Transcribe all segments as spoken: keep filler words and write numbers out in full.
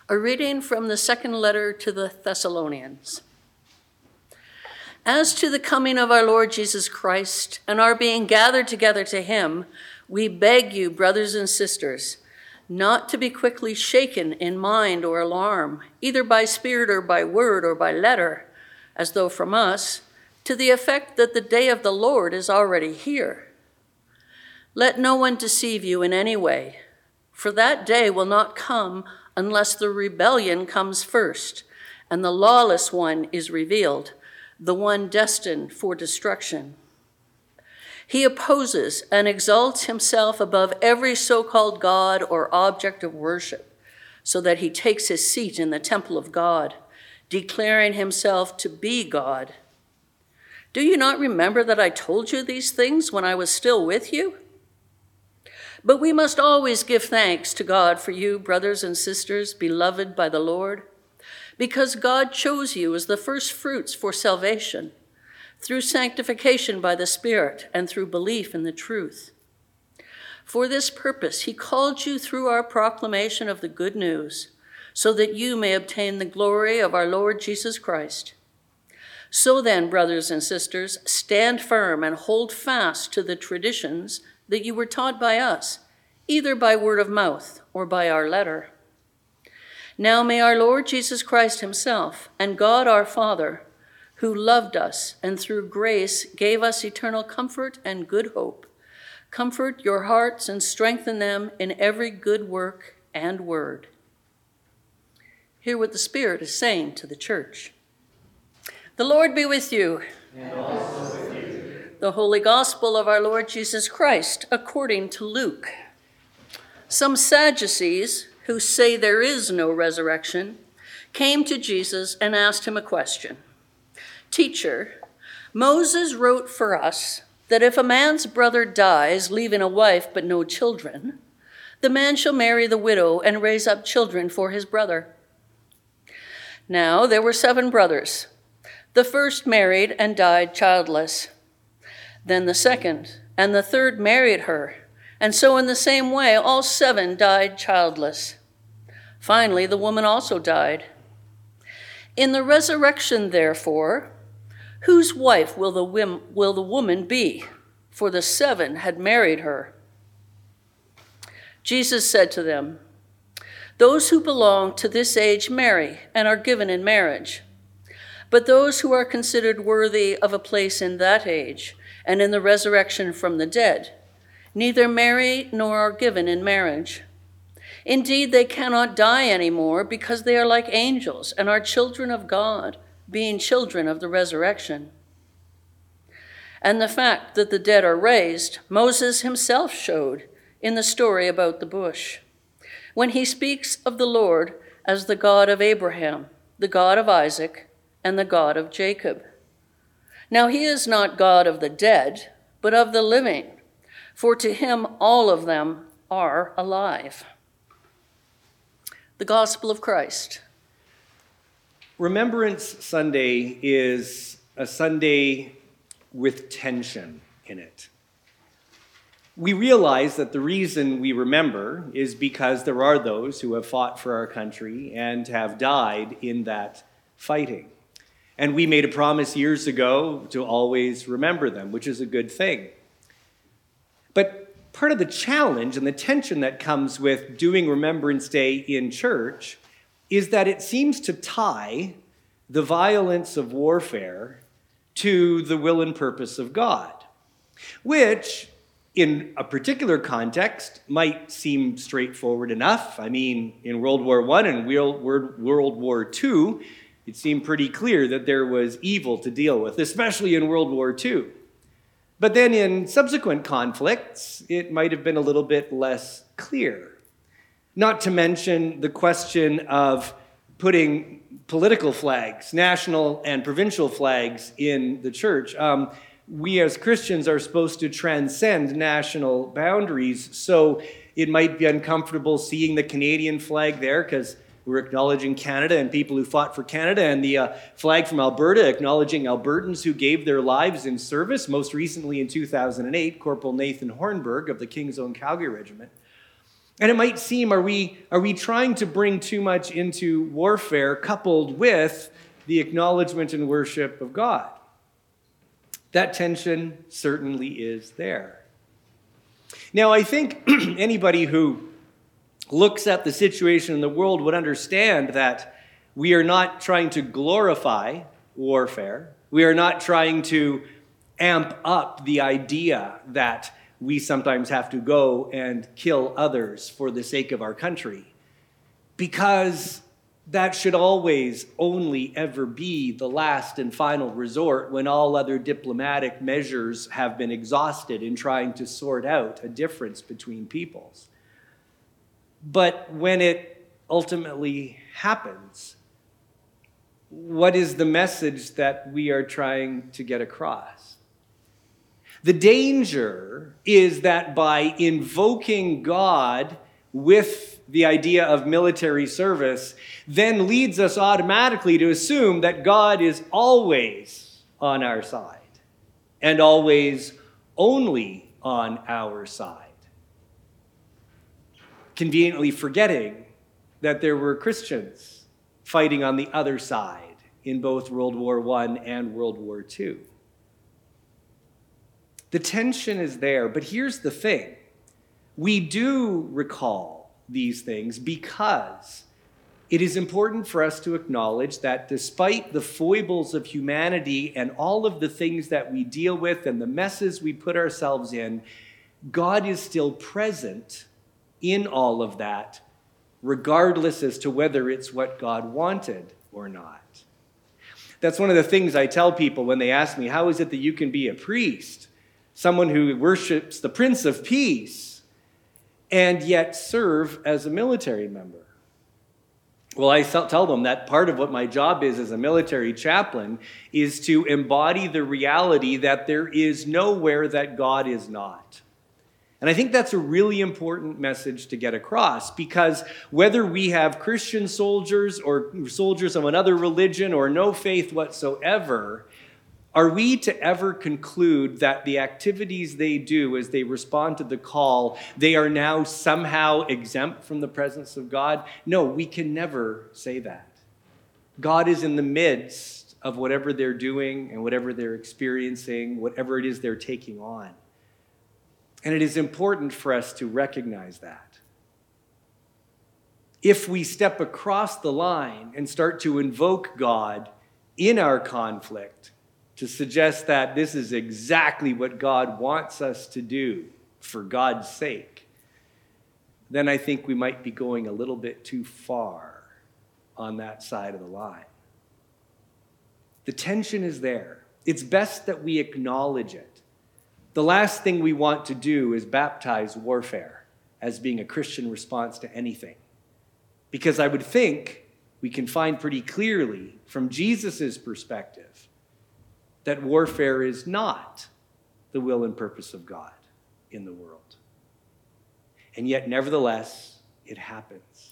A reading from the second letter to the Thessalonians. As to the coming of our Lord Jesus Christ and our being gathered together to him, we beg you, brothers and sisters, not to be quickly shaken in mind or alarm, either by spirit or by word or by letter, as though from us, to the effect that the day of the Lord is already here. Let no one deceive you in any way, for that day will not come unless the rebellion comes first, and the lawless one is revealed, the one destined for destruction. He opposes and exalts himself above every so-called God or object of worship, so that he takes his seat in the temple of God, declaring himself to be God. Do you not remember that I told you these things when I was still with you? But we must always give thanks to God for you, brothers and sisters, beloved by the Lord, because God chose you as the first fruits for salvation, through sanctification by the Spirit and through belief in the truth. For this purpose, he called you through our proclamation of the good news, so that you may obtain the glory of our Lord Jesus Christ. So then, brothers and sisters, stand firm and hold fast to the traditions that you were taught by us, either by word of mouth or by our letter. Now may our Lord Jesus Christ himself and God our Father, who loved us and through grace gave us eternal comfort and good hope, comfort your hearts and strengthen them in every good work and word. Hear what the Spirit is saying to the church. The Lord be with you. And also with you. The Holy Gospel of our Lord Jesus Christ according to Luke. Some Sadducees, who say there is no resurrection, came to Jesus and asked him a question. Teacher, Moses wrote for us that if a man's brother dies, leaving a wife but no children, the man shall marry the widow and raise up children for his brother. Now there were seven brothers. The first married and died childless. Then the second and the third married her, and so in the same way all seven died childless. Finally, the woman also died. In the resurrection, therefore, whose wife will the, whim, will the woman be? For the seven had married her. Jesus said to them, those who belong to this age marry and are given in marriage. But those who are considered worthy of a place in that age and in the resurrection from the dead, neither marry nor are given in marriage. Indeed, they cannot die anymore because they are like angels and are children of God, being children of the resurrection. And the fact that the dead are raised, Moses himself showed in the story about the bush, when he speaks of the Lord as the God of Abraham, the God of Isaac, and the God of Jacob. Now he is not God of the dead, but of the living, for to him all of them are alive. The Gospel of Christ. Remembrance Sunday is a Sunday with tension in it. We realize that the reason we remember is because there are those who have fought for our country and have died in that fighting. And we made a promise years ago to always remember them, which is a good thing. But part of the challenge and the tension that comes with doing Remembrance Day in church is that it seems to tie the violence of warfare to the will and purpose of God, which in a particular context might seem straightforward enough. I mean, in World War One and World War Two, it seemed pretty clear that there was evil to deal with, especially in World War Two. But then in subsequent conflicts, it might have been a little bit less clear. Not to mention the question of putting political flags, national and provincial flags, in the church. Um, we as Christians are supposed to transcend national boundaries, so it might be uncomfortable seeing the Canadian flag there because we're acknowledging Canada and people who fought for Canada, and the uh, flag from Alberta acknowledging Albertans who gave their lives in service, most recently in two thousand eight, Corporal Nathan Hornberg of the King's Own Calgary Regiment. And it might seem, are we, are we trying to bring too much into warfare coupled with the acknowledgement and worship of God? That tension certainly is there. Now, I think anybody who looks at the situation in the world would understand that we are not trying to glorify warfare. We are not trying to amp up the idea that we sometimes have to go and kill others for the sake of our country, because that should always only ever be the last and final resort when all other diplomatic measures have been exhausted in trying to sort out a difference between peoples. But when it ultimately happens, what is the message that we are trying to get across? The danger is that by invoking God with the idea of military service, then leads us automatically to assume that God is always on our side and always only on our side. Conveniently forgetting that there were Christians fighting on the other side in both World War One and World War Two. The tension is there, but here's the thing. We do recall these things because it is important for us to acknowledge that despite the foibles of humanity and all of the things that we deal with and the messes we put ourselves in, God is still present in all of that, regardless as to whether it's what God wanted or not. That's one of the things I tell people when they ask me, how is it that you can be a priest? Someone who worships the Prince of Peace, and yet serve as a military member. Well, I tell them that part of what my job is as a military chaplain is to embody the reality that there is nowhere that God is not. And I think that's a really important message to get across, because whether we have Christian soldiers or soldiers of another religion or no faith whatsoever, are we to ever conclude that the activities they do as they respond to the call, they are now somehow exempt from the presence of God? No, we can never say that. God is in the midst of whatever they're doing and whatever they're experiencing, whatever it is they're taking on. And it is important for us to recognize that. If we step across the line and start to invoke God in our conflict, to suggest that this is exactly what God wants us to do for God's sake, then I think we might be going a little bit too far on that side of the line. The tension is there. It's best that we acknowledge it. The last thing we want to do is baptize warfare as being a Christian response to anything. Because I would think we can find pretty clearly from Jesus' perspective that warfare is not the will and purpose of God in the world. And yet, nevertheless, it happens.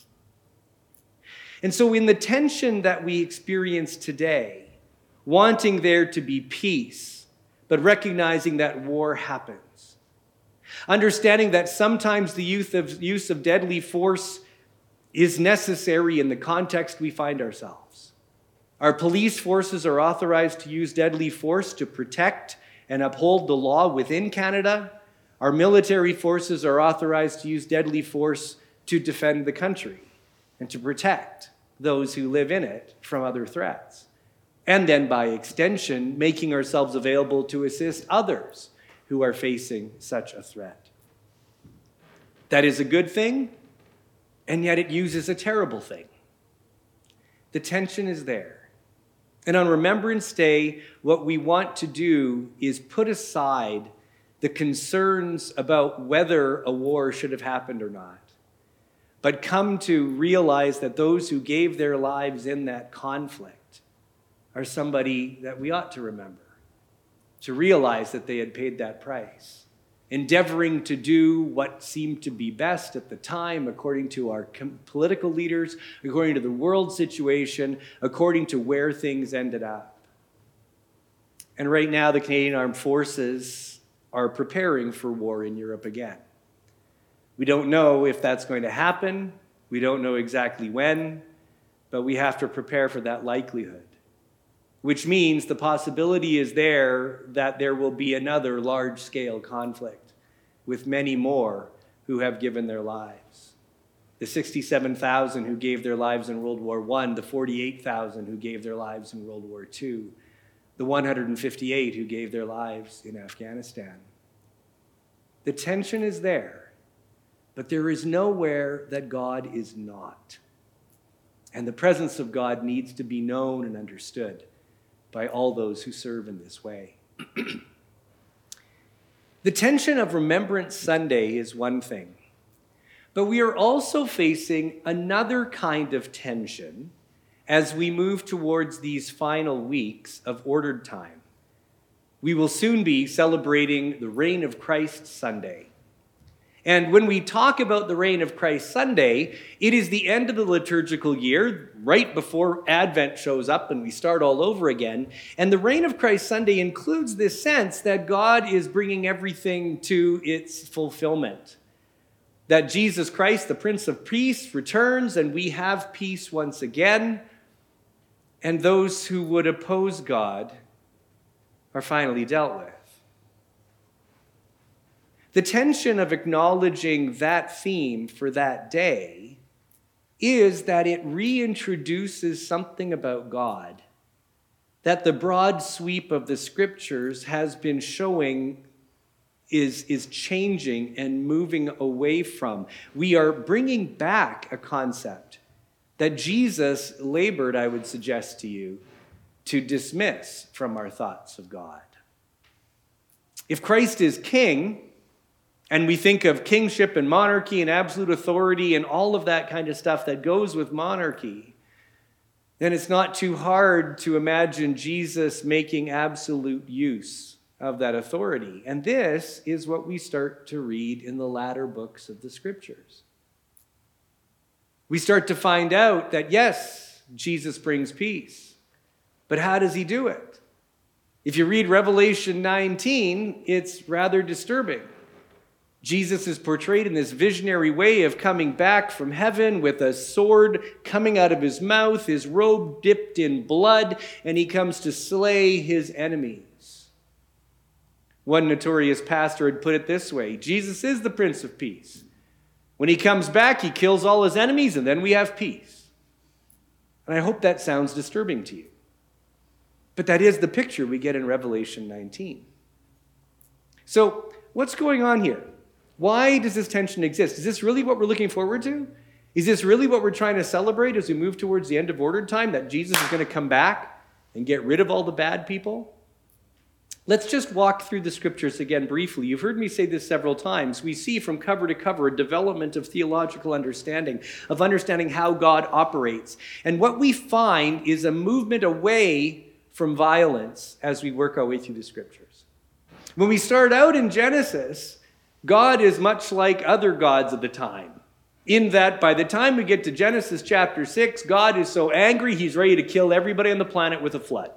And so in the tension that we experience today, wanting there to be peace, but recognizing that war happens, understanding that sometimes the use of, use of deadly force is necessary in the context we find ourselves. Our police forces are authorized to use deadly force to protect and uphold the law within Canada. Our military forces are authorized to use deadly force to defend the country and to protect those who live in it from other threats. And then, by extension, making ourselves available to assist others who are facing such a threat. That is a good thing, and yet it uses a terrible thing. The tension is there. And on Remembrance Day, what we want to do is put aside the concerns about whether a war should have happened or not, but come to realize that those who gave their lives in that conflict are somebody that we ought to remember, to realize that they had paid that price, endeavoring to do what seemed to be best at the time, according to our political leaders, according to the world situation, according to where things ended up. And right now, the Canadian Armed Forces are preparing for war in Europe again. We don't know if that's going to happen. We don't know exactly when, but we have to prepare for that likelihood, which means the possibility is there that there will be another large-scale conflict with many more who have given their lives. The sixty-seven thousand who gave their lives in World War One, the forty-eight thousand who gave their lives in World War Two, the one hundred fifty-eight who gave their lives in Afghanistan. The tension is there, but there is nowhere that God is not. And the presence of God needs to be known and understood by all those who serve in this way. The tension of Remembrance Sunday is one thing, but we are also facing another kind of tension as we move towards these final weeks of ordered time. We will soon be celebrating the Reign of Christ Sunday. And when we talk about the Reign of Christ Sunday, it is the end of the liturgical year, right before Advent shows up and we start all over again. And the Reign of Christ Sunday includes this sense that God is bringing everything to its fulfillment. That Jesus Christ, the Prince of Peace, returns and we have peace once again. And those who would oppose God are finally dealt with. The tension of acknowledging that theme for that day is that it reintroduces something about God that the broad sweep of the scriptures has been showing is, is changing and moving away from. We are bringing back a concept that Jesus labored, I would suggest to you, to dismiss from our thoughts of God. If Christ is king, and we think of kingship and monarchy and absolute authority and all of that kind of stuff that goes with monarchy, then it's not too hard to imagine Jesus making absolute use of that authority. And this is what we start to read in the latter books of the scriptures. We start to find out that, yes, Jesus brings peace. But how does he do it? If you read Revelation nineteen, it's rather disturbing. Jesus is portrayed in this visionary way of coming back from heaven with a sword coming out of his mouth, his robe dipped in blood, and he comes to slay his enemies. One notorious pastor had put it this way: Jesus is the Prince of Peace. When he comes back, he kills all his enemies, and then we have peace. And I hope that sounds disturbing to you. But that is the picture we get in Revelation nineteen. So, what's going on here? Why does this tension exist? Is this really what we're looking forward to? Is this really what we're trying to celebrate as we move towards the end of ordered time, that Jesus is going to come back and get rid of all the bad people? Let's just walk through the scriptures again briefly. You've heard me say this several times. We see from cover to cover a development of theological understanding, of understanding how God operates. And what we find is a movement away from violence as we work our way through the scriptures. When we start out in Genesis, God is much like other gods of the time, in that by the time we get to Genesis chapter six, God is so angry he's ready to kill everybody on the planet with a flood.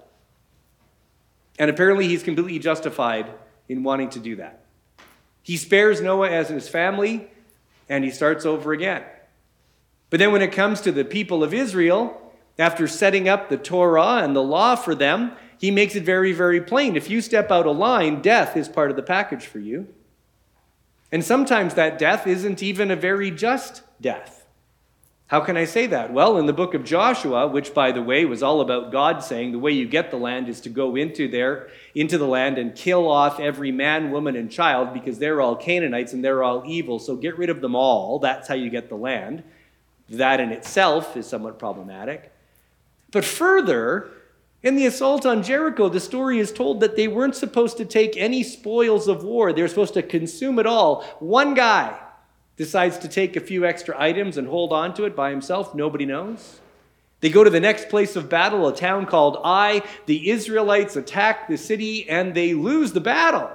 And apparently he's completely justified in wanting to do that. He spares Noah as his family, and he starts over again. But then when it comes to the people of Israel, after setting up the Torah and the law for them, he makes it very, very plain. If you step out of line, death is part of the package for you. And sometimes that death isn't even a very just death. How can I say that? Well, in the book of Joshua, which, by the way, was all about God saying the way you get the land is to go into there, into the land and kill off every man, woman, and child, because they're all Canaanites and they're all evil, so get rid of them all. That's how you get the land. That in itself is somewhat problematic. But further, in the assault on Jericho, the story is told that they weren't supposed to take any spoils of war. They were supposed to consume it all. One guy decides to take a few extra items and hold on to it by himself. Nobody knows. They go to the next place of battle, a town called Ai. The Israelites attack the city and they lose the battle,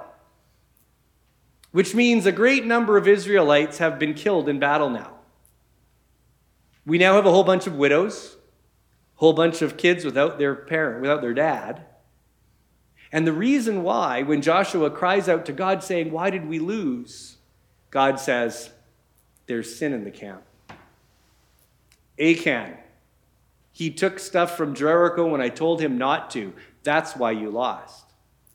which means a great number of Israelites have been killed in battle now. We now have a whole bunch of widows, whole bunch of kids without their parent, without their dad. And the reason why, when Joshua cries out to God saying, "Why did we lose?" God says, there's sin in the camp. Achan, he took stuff from Jericho when I told him not to. That's why you lost.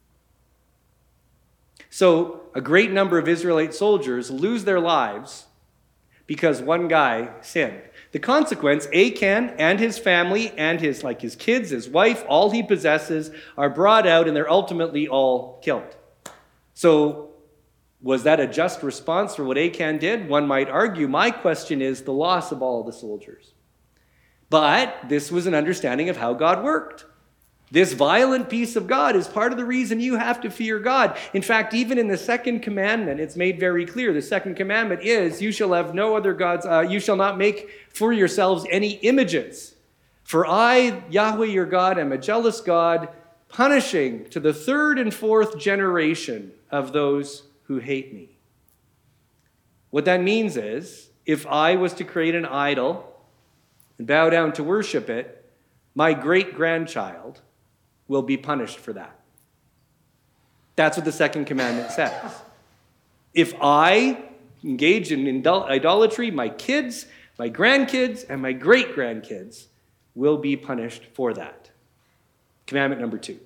So a great number of Israelite soldiers lose their lives because one guy sinned. The consequence, Achan and his family and his, like his kids, his wife, all he possesses are brought out and they're ultimately all killed. So was that a just response for what Achan did? One might argue. My question is the loss of all the soldiers. But this was an understanding of how God worked. This violent piece of God is part of the reason you have to fear God. In fact, even in the second commandment, it's made very clear. The second commandment is, you shall have no other gods, uh, you shall not make for yourselves any images. For I, Yahweh your God, am a jealous God, punishing to the third and fourth generation of those who hate me. What that means is, if I was to create an idol and bow down to worship it, my great-grandchild will be punished for that. That's what the second commandment says. If I engage in idolatry, my kids, my grandkids, and my great-grandkids will be punished for that. Commandment number two.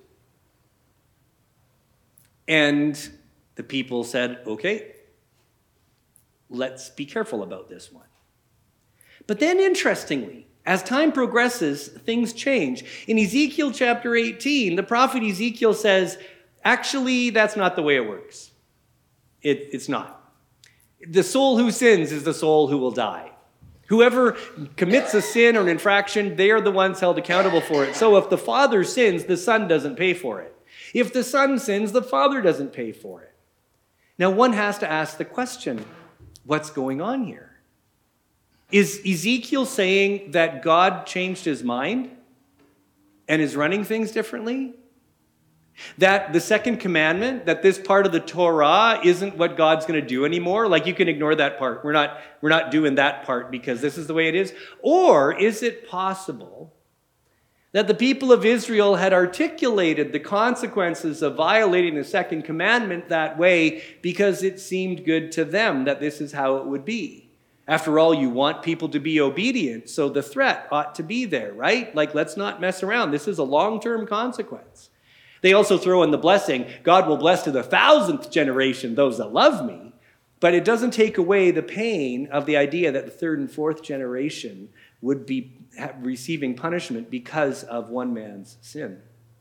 And the people said, okay, let's be careful about this one. But then, interestingly, as time progresses, things change. In Ezekiel chapter eighteen, the prophet Ezekiel says, actually, that's not the way it works. It, it's not. The soul who sins is the soul who will die. Whoever commits a sin or an infraction, they are the ones held accountable for it. So if the father sins, the son doesn't pay for it. If the son sins, the father doesn't pay for it. Now, one has to ask the question, what's going on here? Is Ezekiel saying that God changed his mind and is running things differently? That the second commandment, that this part of the Torah isn't what God's going to do anymore? Like, you can ignore that part. We're not, we're not doing that part because this is the way it is. Or is it possible that the people of Israel had articulated the consequences of violating the second commandment that way because it seemed good to them that this is how it would be? After all, you want people to be obedient, so the threat ought to be there, right? Like, let's not mess around. This is a long-term consequence. They also throw in the blessing, God will bless to the thousandth generation those that love me, but it doesn't take away the pain of the idea that the third and fourth generation would be receiving punishment because of one man's sin.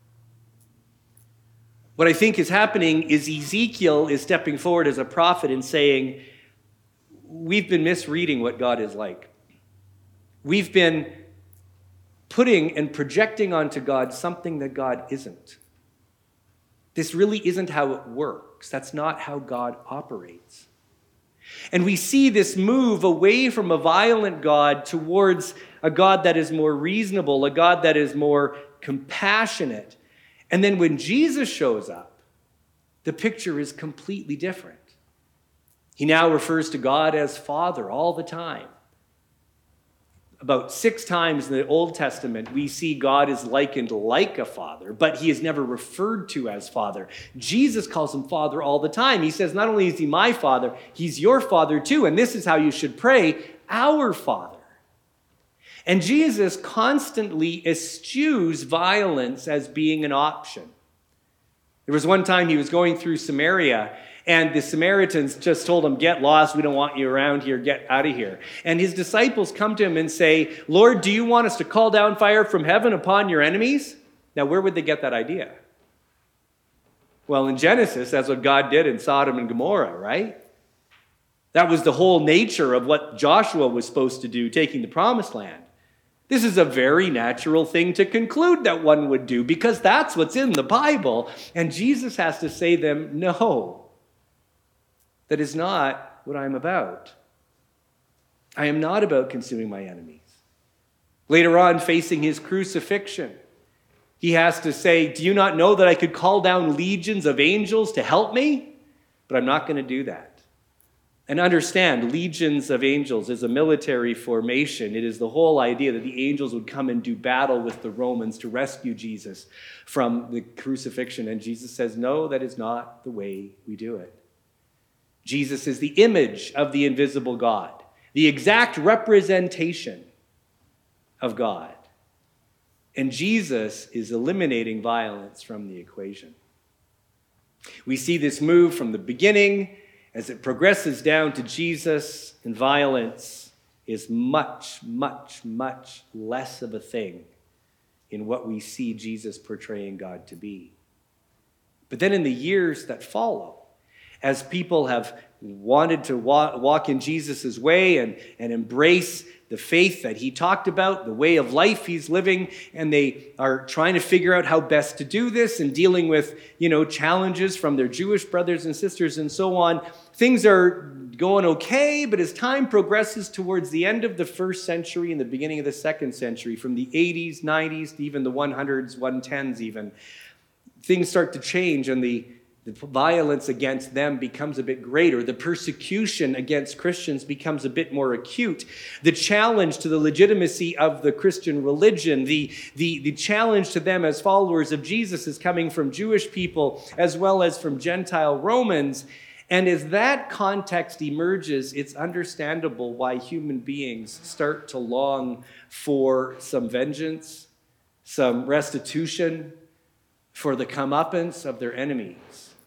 What I think is happening is Ezekiel is stepping forward as a prophet and saying, we've been misreading what God is like. We've been putting and projecting onto God something that God isn't. This really isn't how it works. That's not how God operates. And we see this move away from a violent God towards a God that is more reasonable, a God that is more compassionate. And then when Jesus shows up, the picture is completely different. He now refers to God as Father all the time. About six times in the Old Testament, we see God is likened like a father, but he is never referred to as Father. Jesus calls him Father all the time. He says, not only is he my Father, he's your Father too, and this is how you should pray, our Father. And Jesus constantly eschews violence as being an option. There was one time he was going through Samaria, and the Samaritans just told him, get lost, we don't want you around here, get out of here. And his disciples come to him and say, Lord, do you want us to call down fire from heaven upon your enemies? Now, where would they get that idea? Well, in Genesis, that's what God did in Sodom and Gomorrah, right? That was the whole nature of what Joshua was supposed to do, taking the promised land. This is a very natural thing to conclude that one would do because that's what's in the Bible. And Jesus has to say to them, no. That is not what I'm about. I am not about consuming my enemies. Later on, facing his crucifixion, he has to say, do you not know that I could call down legions of angels to help me? But I'm not going to do that. And understand, legions of angels is a military formation. It is the whole idea that the angels would come and do battle with the Romans to rescue Jesus from the crucifixion. And Jesus says, no, that is not the way we do it. Jesus is the image of the invisible God. the exact representation of God. And Jesus is eliminating violence from the equation. We see this move from the beginning as it progresses down to Jesus, and violence is much, much, much less of a thing in what we see Jesus portraying God to be. But then in the years that follow, as people have wanted to walk, walk in Jesus' way and, and embrace the faith that he talked about, the way of life he's living, and they are trying to figure out how best to do this and dealing with, you know, challenges from their Jewish brothers and sisters and so on, things are going okay, but as time progresses towards the end of the first century and the beginning of the second century, from the eighties, nineties, to even the hundreds, tens even, things start to change and the The violence against them becomes a bit greater. The persecution against Christians becomes a bit more acute. The challenge to the legitimacy of the Christian religion, the, the, the challenge to them as followers of Jesus is coming from Jewish people as well as from Gentile Romans. And as that context emerges, it's understandable why human beings start to long for some vengeance, some restitution, for the comeuppance of their enemies.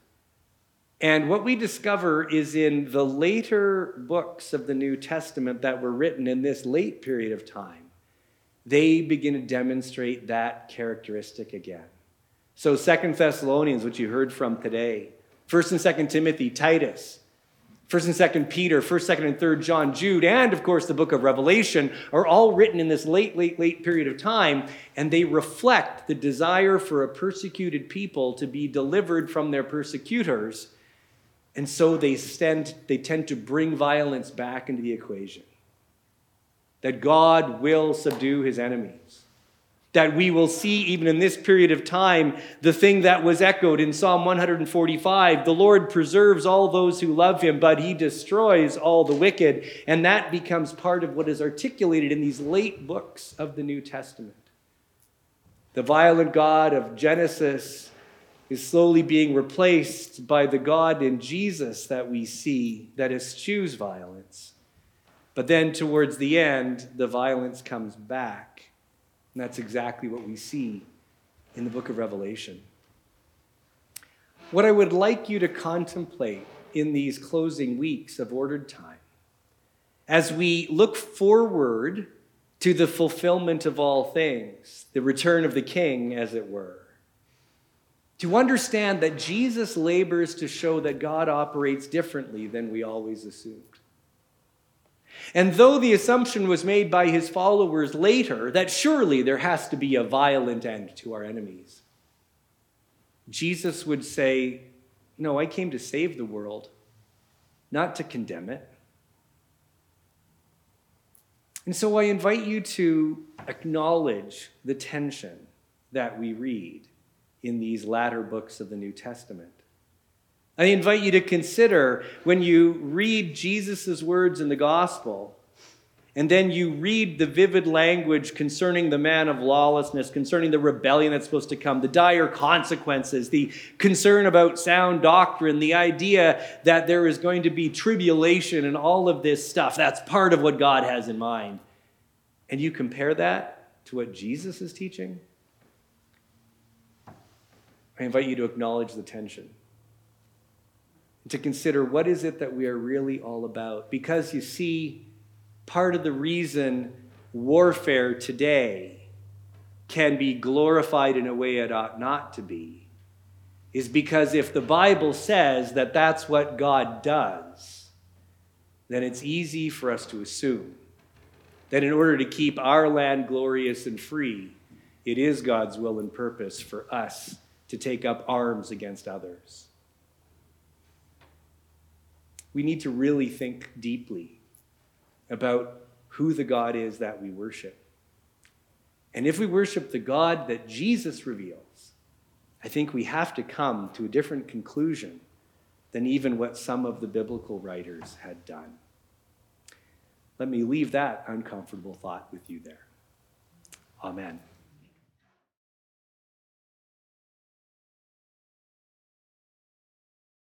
And what we discover is in the later books of the New Testament that were written in this late period of time, they begin to demonstrate that characteristic again. So Second Thessalonians, which you heard from today, First and Second Timothy, Titus, First and Second Peter, First, Second, and Third John, Jude, and of course the book of Revelation are all written in this late, late, late period of time, and they reflect the desire for a persecuted people to be delivered from their persecutors. And so they tend, they tend to bring violence back into the equation. That God will subdue his enemies. That we will see even in this period of time the thing that was echoed in Psalm one forty-five. The Lord preserves all those who love him, but he destroys all the wicked. And that becomes part of what is articulated in these late books of the New Testament. The violent God of Genesis is slowly being replaced by the God in Jesus that we see that eschews violence. But then towards the end, the violence comes back. And that's exactly what we see in the book of Revelation. What I would like you to contemplate in these closing weeks of ordered time, as we look forward to the fulfillment of all things, the return of the King, as it were, to understand that Jesus labors to show that God operates differently than we always assumed. And though the assumption was made by his followers later that surely there has to be a violent end to our enemies, Jesus would say, no, I came to save the world, not to condemn it. And so I invite you to acknowledge the tension that we read in these latter books of the New Testament. I invite you to consider when you read Jesus' words in the gospel, and then you read the vivid language concerning the man of lawlessness, concerning the rebellion that's supposed to come, the dire consequences, the concern about sound doctrine, the idea that there is going to be tribulation and all of this stuff. That's part of what God has in mind. And you compare that to what Jesus is teaching, I invite you to acknowledge the tension. To consider what is it that we are really all about. Because you see, part of the reason warfare today can be glorified in a way it ought not to be is because if the Bible says that that's what God does, then it's easy for us to assume that in order to keep our land glorious and free, it is God's will and purpose for us to take up arms against others. We need to really think deeply about who the God is that we worship. And if we worship the God that Jesus reveals, I think we have to come to a different conclusion than even what some of the biblical writers had done. Let me leave that uncomfortable thought with you there. Amen.